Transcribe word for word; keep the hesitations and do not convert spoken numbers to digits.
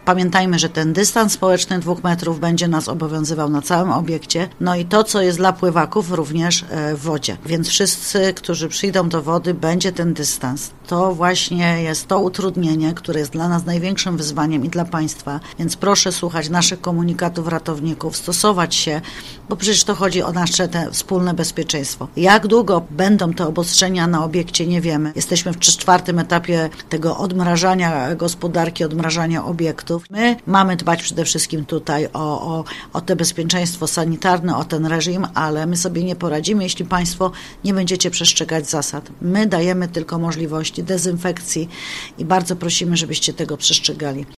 Pamiętajmy, że ten dystans społeczny dwóch metrów będzie nas obowiązywał na całym obiekcie. No i to, co jest dla pływaków, również w wodzie. Więc wszyscy, którzy przyjdą do wody, będzie ten dystans. To właśnie jest to utrudnienie, które jest dla nas największym wyzwaniem i dla Państwa. Więc proszę słuchać naszych komunikatów ratowników, stosować się, bo przecież to chodzi o nasze te wspólne bezpieczeństwo. Jak długo będą te obostrzenia na obiekcie, nie wiemy. Jesteśmy w czwartym etapie tego odmrażania gospodarki, odmrażania obiektów. My mamy dbać przede wszystkim tutaj o, o, o te bezpieczeństwo sanitarne, o ten reżim, ale my sobie nie poradzimy, jeśli Państwo nie będziecie przestrzegać zasad. My dajemy tylko możliwości dezynfekcji i bardzo prosimy, żebyście tego przestrzegali.